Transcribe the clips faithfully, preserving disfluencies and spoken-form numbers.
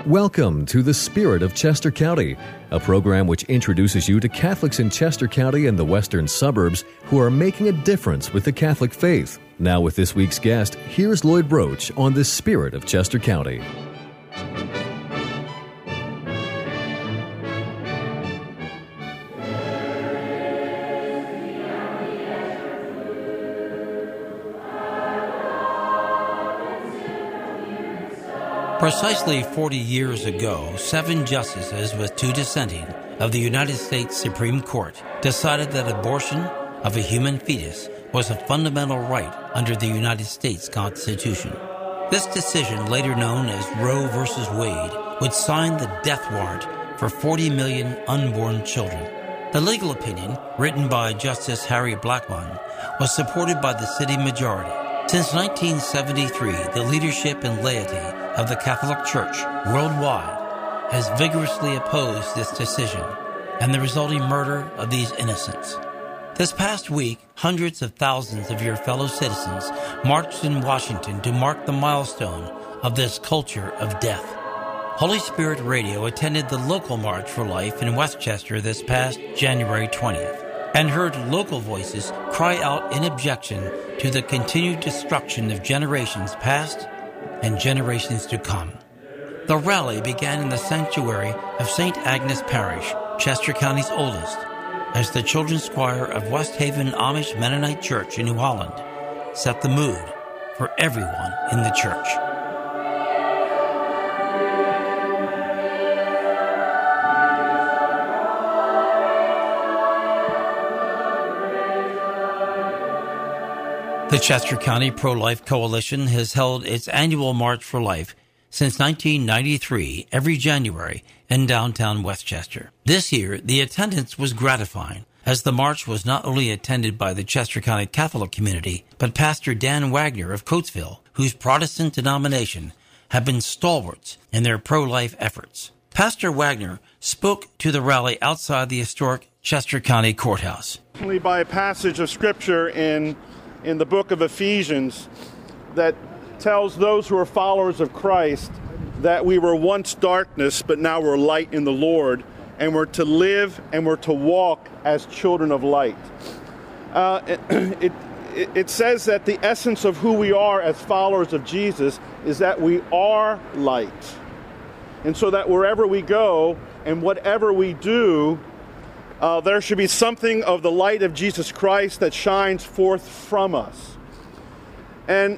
Welcome to The Spirit of Chester County, a program which introduces you to Catholics in Chester County and the western suburbs who are making a difference with the Catholic faith. Now with this week's guest, here's Lloyd Broach on The Spirit of Chester County. Precisely forty years ago, seven justices, with two dissenting, of the United States Supreme Court decided that abortion of a human fetus was a fundamental right under the United States Constitution. This decision, later known as Roe versus Wade, would sign the death warrant for forty million unborn children. The legal opinion, written by Justice Harry Blackmun, was supported by the city majority. Since nineteen seventy-three, the leadership and laity of the Catholic Church worldwide has vigorously opposed this decision and the resulting murder of these innocents. This past week, hundreds of thousands of your fellow citizens marched in Washington to mark the milestone of this culture of death. Holy Spirit Radio attended the local March for Life in Westchester this past January twentieth and heard local voices cry out in objection to the continued destruction of generations past and generations to come. The rally began in the sanctuary of Saint Agnes Parish, Chester County's oldest, as the children's choir of West Haven Amish Mennonite Church in New Holland set the mood for everyone in the church. The Chester County Pro-Life Coalition has held its annual March for Life since nineteen ninety-three, every January in downtown Westchester. This year, the attendance was gratifying, as the march was not only attended by the Chester County Catholic community, but Pastor Dan Wagner of Coatesville, whose Protestant denomination have been stalwarts in their pro-life efforts. Pastor Wagner spoke to the rally outside the historic Chester County Courthouse. By a passage of Scripture in in the book of Ephesians that tells those who are followers of Christ that we were once darkness, but now we're light in the Lord, and we're to live and we're to walk as children of light. Uh, it, it, it says that the essence of who we are as followers of Jesus is that we are light. And so that wherever we go and whatever we do, Uh, there should be something of the light of Jesus Christ that shines forth from us. And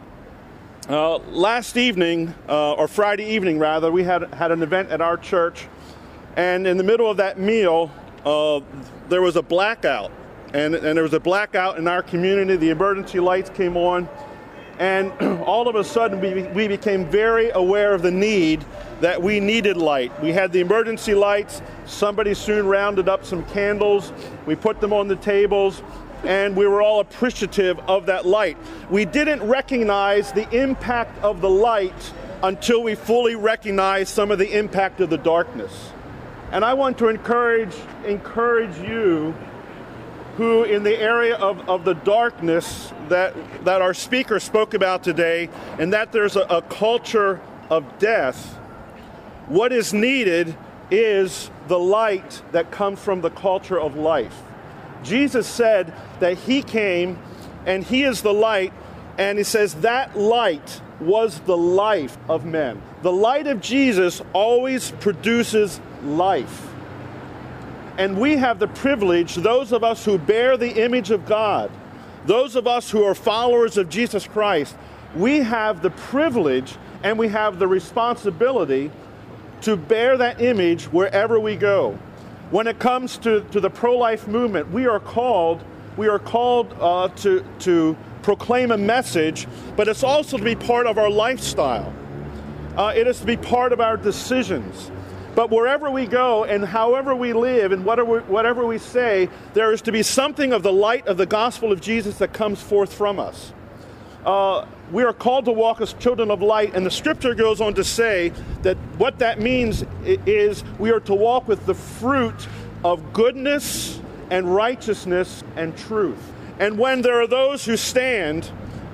uh, last evening, uh, or Friday evening rather, we had had an event at our church, and in the middle of that meal, uh, there was a blackout, and, and there was a blackout in our community. The emergency lights came on, and all of a sudden we, we became very aware of the need that we needed light. We had the emergency lights. Somebody soon rounded up some candles. We put them on the tables, and we were all appreciative of that light. We didn't recognize the impact of the light until we fully recognized some of the impact of the darkness. And I want to encourage encourage you who in the area of, of the darkness that, that our speaker spoke about today, and that there's a, a culture of death. What is needed is the light that comes from the culture of life. Jesus said that he came and he is the light, and he says that light was the life of men. The light of Jesus always produces life. And we have the privilege, those of us who bear the image of God, those of us who are followers of Jesus Christ, we have the privilege and we have the responsibility to bear that image wherever we go. When it comes to, to the pro-life movement, we are called, we are called uh, to, to proclaim a message, but it's also to be part of our lifestyle. Uh, it is to be part of our decisions. But wherever we go and however we live and whatever, whatever we say, there is to be something of the light of the gospel of Jesus that comes forth from us. Uh, we are called to walk as children of light, and the scripture goes on to say that what that means is we are to walk with the fruit of goodness and righteousness and truth. And when there are those who stand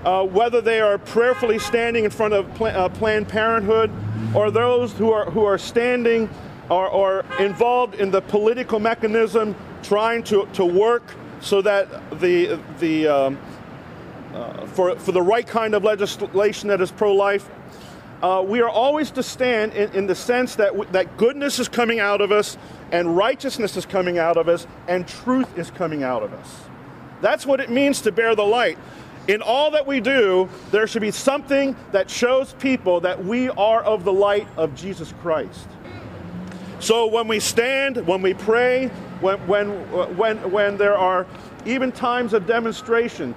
uh, whether they are prayerfully standing in front of Pl- uh, Planned Parenthood, or those who are who are standing or, or involved in the political mechanism trying to, to work so that the the um, uh, for for the right kind of legislation that is pro-life. Uh, we are always to stand in, in the sense that w- that goodness is coming out of us, and righteousness is coming out of us, and truth is coming out of us. That's what it means to bear the light. In all that we do, there should be something that shows people that we are of the light of Jesus Christ. So when we stand, when we pray, when when when when there are even times of demonstration,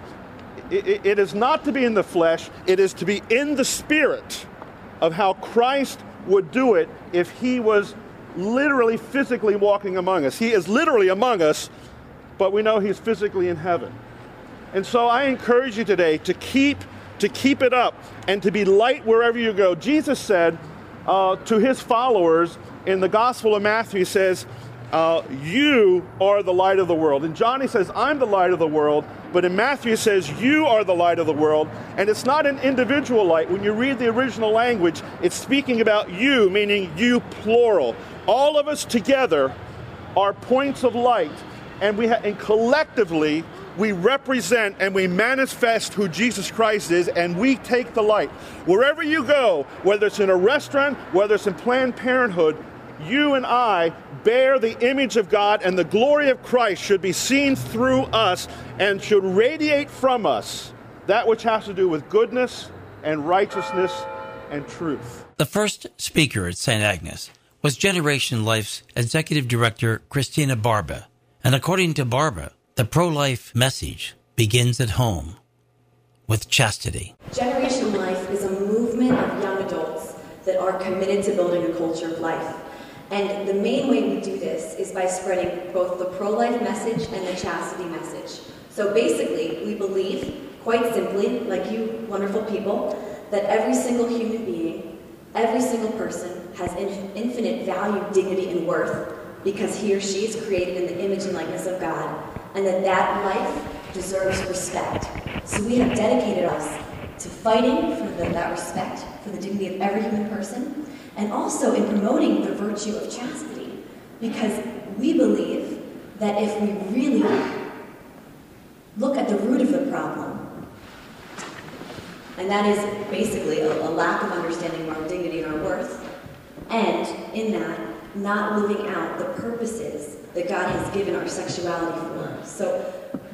it, it is not to be in the flesh; it is to be in the Spirit of how Christ would do it if he was literally, physically walking among us. He is literally among us, but we know he's physically in heaven. And so I encourage you today to keep to keep it up and to be light wherever you go. Jesus said uh, to his followers in the Gospel of Matthew, he says, uh, you are the light of the world. In John, he says, I'm the light of the world. But in Matthew, he says, you are the light of the world. And it's not an individual light. When you read the original language, it's speaking about you, meaning you plural. All of us together are points of light. And we ha- and collectively, we represent and we manifest who Jesus Christ is, and we take the light. Wherever you go, whether it's in a restaurant, whether it's in Planned Parenthood, you and I bear the image of God, and the glory of Christ should be seen through us and should radiate from us that which has to do with goodness and righteousness and truth. The first speaker at Saint Agnes was Generation Life's Executive Director, Christina Barba. And according to Barba, the pro-life message begins at home with chastity. Generation Life is a movement of young adults that are committed to building a culture of life. And the main way we do this is by spreading both the pro-life message and the chastity message. So basically, we believe, quite simply, like you wonderful people, that every single human being, every single person has in- infinite value, dignity, and worth because he or she is created in the image and likeness of God, and that that life deserves respect. So we have dedicated us to fighting for the, that respect, for the dignity of every human person, and also in promoting the virtue of chastity, because we believe that if we really look at the root of the problem, and that is basically a, a lack of understanding of our dignity and our worth, and in that, not living out the purposes that God has given our sexuality for. So,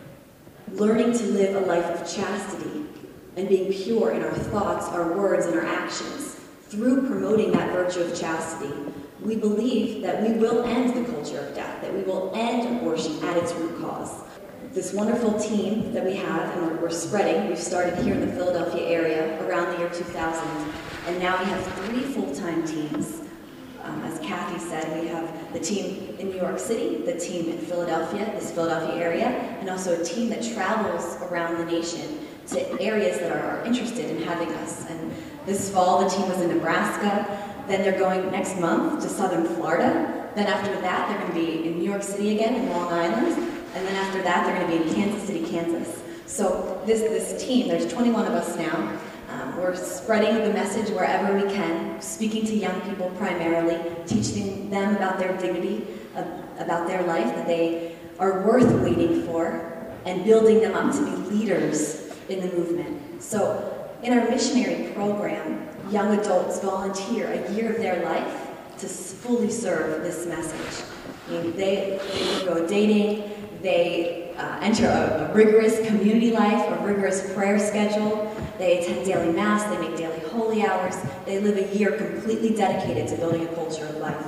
learning to live a life of chastity and being pure in our thoughts, our words, and our actions, through promoting that virtue of chastity, we believe that we will end the culture of death, that we will end abortion at its root cause. This wonderful team that we have, and we're, we're spreading, we've started here in the Philadelphia area around the year two thousand, and now we have three full-time teams. Um, as Kathy said, we have the team in New York City, the team in Philadelphia, this Philadelphia area, and also a team that travels around the nation to areas that are interested in having us. And this fall, the team was in Nebraska. Then they're going next month to southern Florida. Then after that, they're going to be in New York City again, in Long Island. And then after that, they're going to be in Kansas City, Kansas. So this, this team, there's twenty-one of us now. Um, we're spreading the message wherever we can, speaking to young people primarily, teaching them about their dignity, uh, about their life, that they are worth waiting for, and building them up to be leaders in the movement. So in our missionary program, young adults volunteer a year of their life to fully serve this message. I mean, they, they go dating, they uh, enter a, a rigorous community life, a rigorous prayer schedule, they attend daily mass, they make daily holy hours, they live a year completely dedicated to building a culture of life.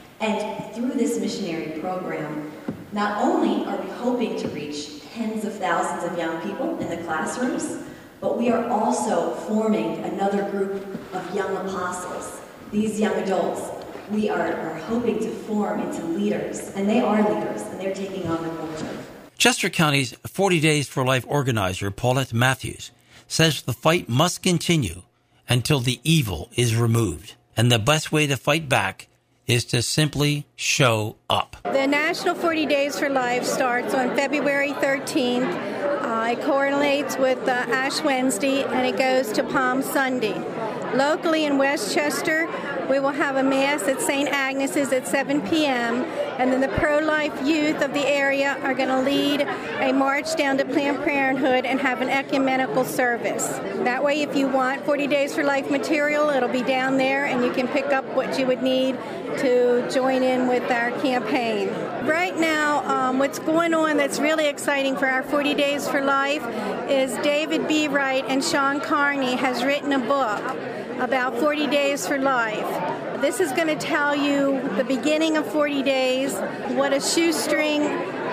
And through this missionary program, not only are we hoping to reach tens of thousands of young people in the classrooms, but we are also forming another group of young apostles. These young adults, we are, are hoping to form into leaders, and they are leaders, and they're taking on the culture. Chester County's forty Days for Life organizer, Paulette Matthews, says the fight must continue until the evil is removed, and the best way to fight back is to simply show up. The National forty Days for Life starts on February thirteenth. Uh, Uh, it correlates with uh, Ash Wednesday, and it goes to Palm Sunday. Locally in Westchester, we will have a Mass at Saint Agnes's at seven p.m., and then the pro-life youth of the area are going to lead a march down to Planned Parenthood and have an ecumenical service. That way, if you want forty Days for Life material, it'll be down there, and you can pick up what you would need to join in with our campaign. Right now, um, what's going on that's really exciting for our forty Days for Life is David B. Wright and Sean Carney has written a book about forty Days for Life. This is going to tell you the beginning of forty days, what a shoestring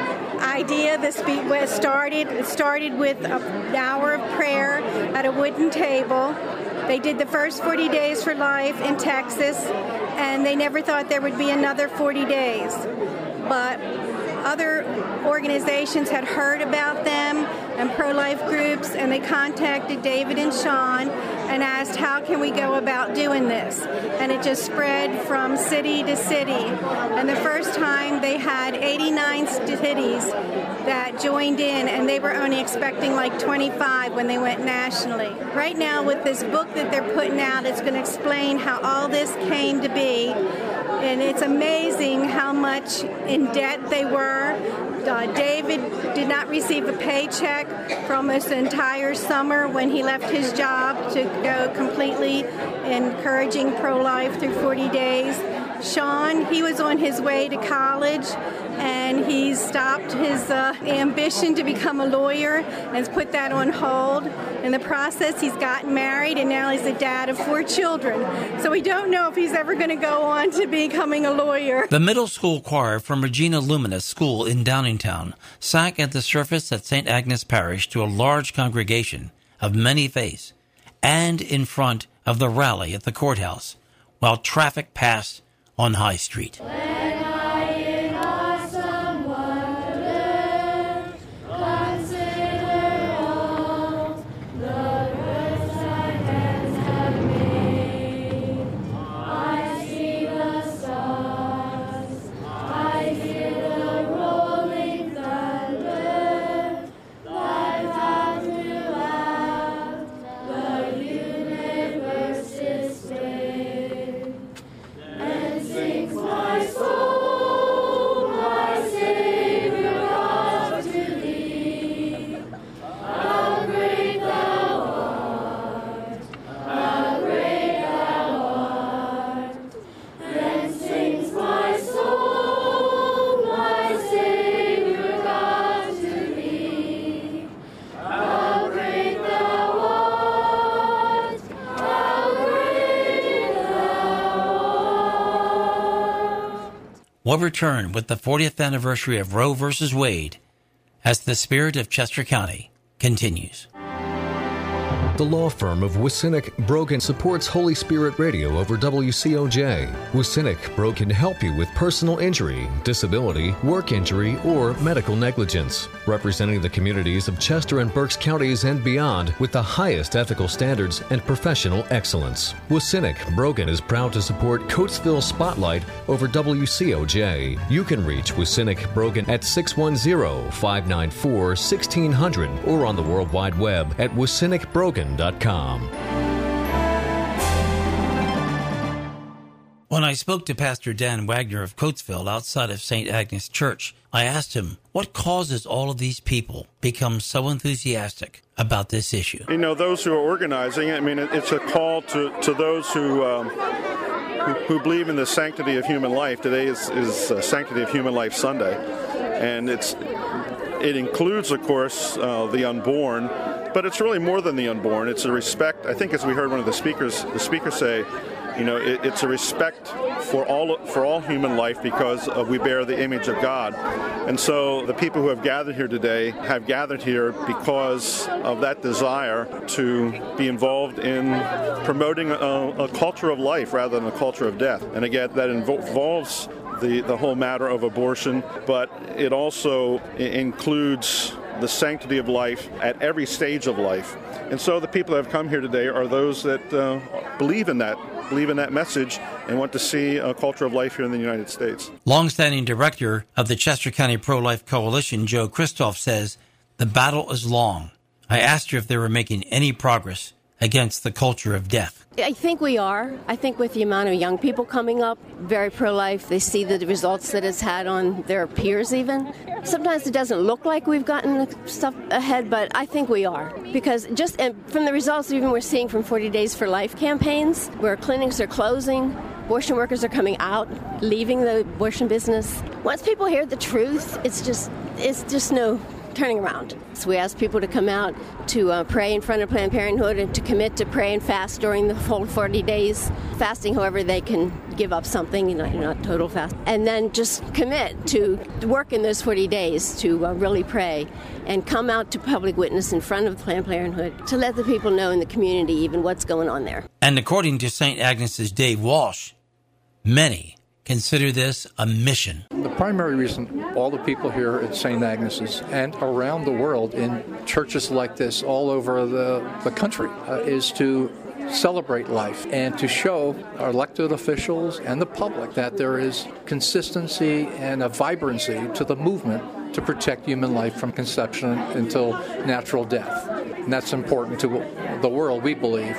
idea this be- was started. It started with an hour of prayer at a wooden table. They did the first forty Days for Life in Texas, and they never thought there would be another forty days. But other organizations had heard about them and pro-life groups, and they contacted David and Sean and asked, how can we go about doing this? And it just spread from city to city. And the first time they had eighty-nine cities that joined in, and they were only expecting like twenty-five when they went nationally. Right now with this book that they're putting out, it's going to explain how all this came to be. And it's amazing how much in debt they were. Uh, David did not receive a paycheck for almost the entire summer when he left his job to go completely encouraging pro-life through forty days. Sean, he was on his way to college, and he stopped his uh, ambition to become a lawyer and has put that on hold. In the process, he's gotten married, and now he's the dad of four children. So we don't know if he's ever going to go on to becoming a lawyer. The middle school choir from Regina Luminous School in Downingtown sang at the service at Saint Agnes Parish to a large congregation of many faiths and in front of the rally at the courthouse while traffic passed on High Street. We'll return with the fortieth anniversary of Roe versus Wade as the Spirit of Chester County continues. The law firm of Wisinick Brogan supports Holy Spirit Radio over W C O J. Wisinick Brogan can help you with personal injury, disability, work injury, or medical negligence. Representing the communities of Chester and Berks counties and beyond with the highest ethical standards and professional excellence. Wisinick Brogan is proud to support Coatesville Spotlight over W C O J. You can reach Wisinick Brogan at six one zero, five nine four, one six zero zero or on the World Wide Web at wisinick brogan dot com. When I spoke to Pastor Dan Wagner of Coatesville outside of Saint Agnes Church, I asked him what causes all of these people become so enthusiastic about this issue. You know, those who are organizing, I mean, it's a call to, to those who, um, who who believe in the sanctity of human life. Today is, is uh, Sanctity of Human Life Sunday, and it's it includes, of course, uh, the unborn. But it's really more than the unborn. It's a respect. I think, as we heard one of the speakers, the speaker say, you know, it, it's a respect for all for all human life because uh, we bear the image of God. And so the people who have gathered here today have gathered here because of that desire to be involved in promoting a, a culture of life rather than a culture of death. And again, that invo- involves the, the whole matter of abortion, but it also I- includes the sanctity of life at every stage of life. And so the people that have come here today are those that uh, believe in that, believe in that message and want to see a culture of life here in the United States. Longstanding director of the Chester County Pro-Life Coalition, Joe Christoph, says The battle is long. I asked her if they were making any progress against the culture of death. I think we are. I think with the amount of young people coming up, very pro-life, they see the results that it's had on their peers even. Sometimes it doesn't look like we've gotten stuff ahead, but I think we are. Because just from the results even we're seeing from forty Days for Life campaigns, where clinics are closing, abortion workers are coming out, leaving the abortion business. Once people hear the truth, it's just it's just no turning around. So we ask people to come out to uh, pray in front of Planned Parenthood and to commit to pray and fast during the full forty days. Fasting, however, they can give up something, you know, not total fast. And then just commit to work in those forty days to uh, really pray and come out to public witness in front of Planned Parenthood to let the people know in the community even what's going on there. And according to Saint Agnes's Dave Walsh, many consider this a mission. The primary reason all the people here at Saint Agnes's and around the world in churches like this all over the, the country uh, is to celebrate life and to show our elected officials and the public that there is consistency and a vibrancy to the movement to protect human life from conception until natural death. And that's important to the world, we believe,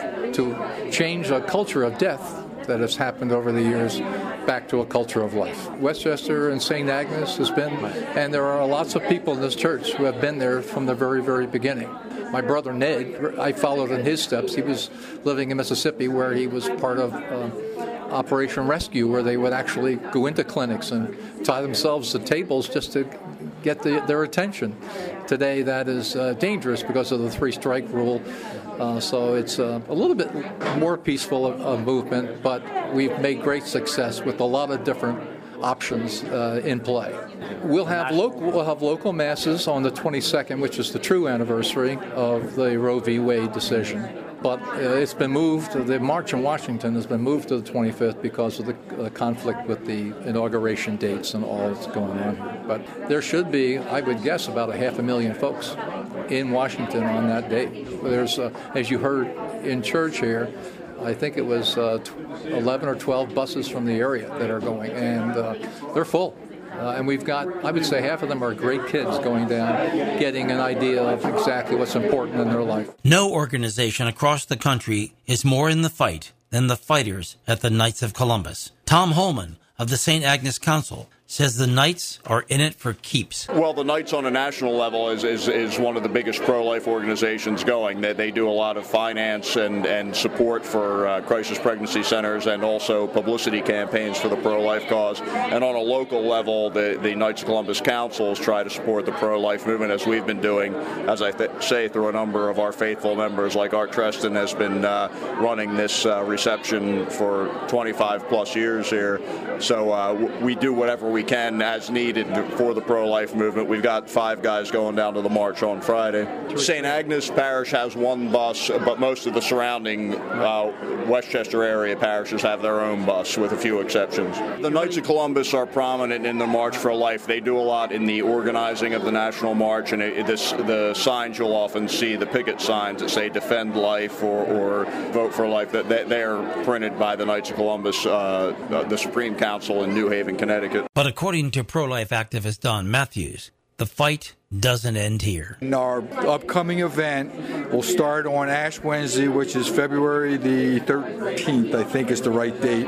to change a culture of death that has happened over the years back to a culture of life. Westchester and Saint Agnes has been, and there are lots of people in this church who have been there from the very, very beginning. My brother Ned, I followed in his steps. He was living in Mississippi where he was part of uh, Operation Rescue, where they would actually go into clinics and tie themselves to tables just to get the, their attention. Today that is uh, dangerous because of the three-strike rule. Uh, so it's uh, a little bit more peaceful of, of movement, but we've made great success with a lot of different options uh, in play. We'll have local we'll have local masses on the twenty-second, which is the true anniversary of the Roe v. Wade decision. But uh, it's been moved. The march in Washington has been moved to the twenty-fifth because of the uh, conflict with the inauguration dates and all that's going on here. But there should be, I would guess, about a half a million folks in Washington on that day. There's, uh, as you heard in church here, I think it was uh, eleven or twelve buses from the area that are going, and uh, they're full. Uh, and we've got, I would say half of them are great kids going down, getting an idea of exactly what's important in their life. No organization across the country is more in the fight than the fighters at the Knights of Columbus. Tom Holman of the Saint Agnes Council says the Knights are in it for keeps. Well, the Knights on a national level is, is, is one of the biggest pro-life organizations going. They, they do a lot of finance and, and support for uh, crisis pregnancy centers and also publicity campaigns for the pro-life cause. And on a local level, the, the Knights of Columbus councils try to support the pro-life movement, as we've been doing, as I th- say, through a number of our faithful members, like Art Treston has been uh, running this uh, reception for twenty-five plus years here. So uh, w- we do whatever we can as needed for the pro-life movement. We've got five guys going down to the march on Friday. Saint Agnes Parish has one bus, but most of the surrounding uh, Westchester area parishes have their own bus, with a few exceptions. The Knights of Columbus are prominent in the March for Life. They do a lot in the organizing of the National March, and it, this, the signs you'll often see, the picket signs that say Defend Life or, or Vote for Life, that they, they're printed by the Knights of Columbus, uh, the Supreme Council in New Haven, Connecticut. But according to pro-life activist Don Matthews, the fight doesn't end here. Our upcoming event will start on Ash Wednesday, which is February the thirteenth, I think is the right date.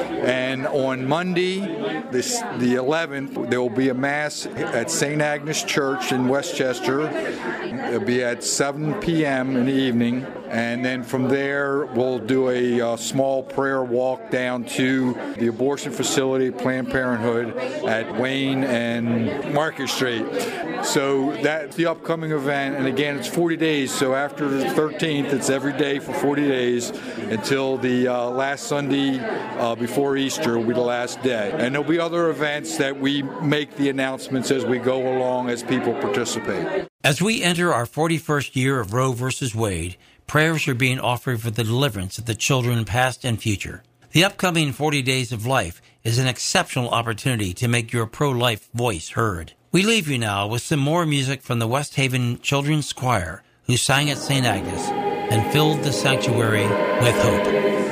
And on Monday, this, the eleventh, there will be a Mass at Saint Agnes Church in Westchester. It'll be at seven p.m. in the evening. And then from there, we'll do a uh, small prayer walk down to the abortion facility, Planned Parenthood, at Wayne and Market Street. So that's the upcoming event. And again, it's forty days. So after the thirteenth, it's every day for forty days until the uh, last Sunday uh, before Easter will be the last day. And there'll be other events that we make the announcements as we go along as people participate. As we enter our forty-first year of Roe versus Wade, prayers are being offered for the deliverance of the children past and future. The upcoming forty Days of Life is an exceptional opportunity to make your pro-life voice heard. We leave you now with some more music from the West Haven Children's Choir, who sang at Saint Agnes and filled the sanctuary with hope.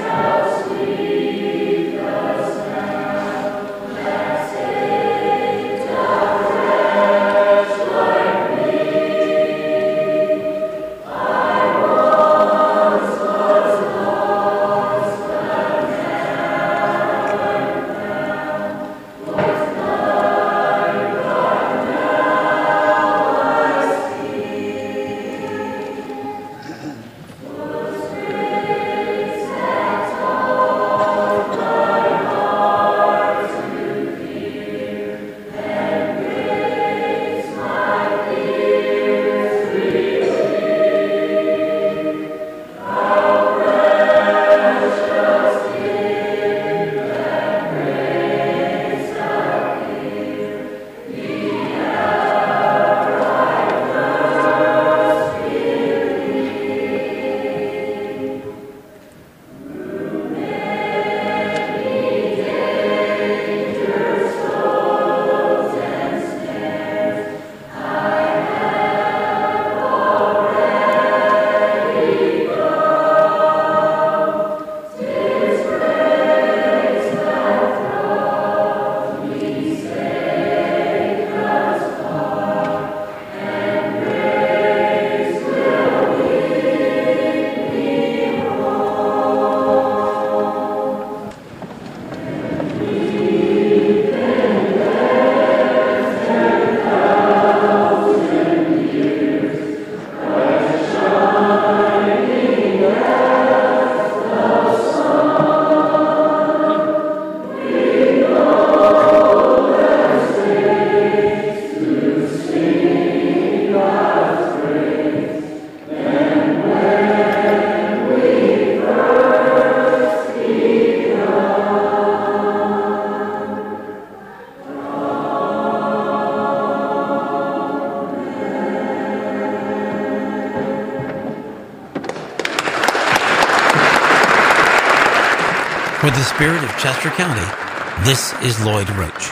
For the Spirit of Chester County, this is Lloyd Roach.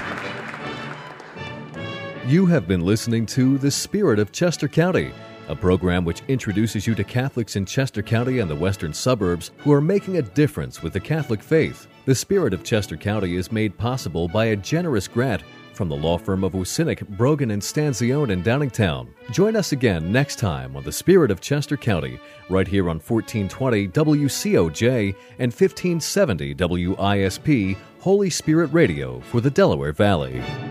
You have been listening to The Spirit of Chester County, a program which introduces you to Catholics in Chester County and the western suburbs who are making a difference with the Catholic faith. The Spirit of Chester County is made possible by a generous grant from the law firm of Wucinick, Brogan, and Stanzione in Downingtown. Join us again next time on The Spirit of Chester County, right here on fourteen twenty W C O J and fifteen seventy W I S P, Holy Spirit Radio for the Delaware Valley.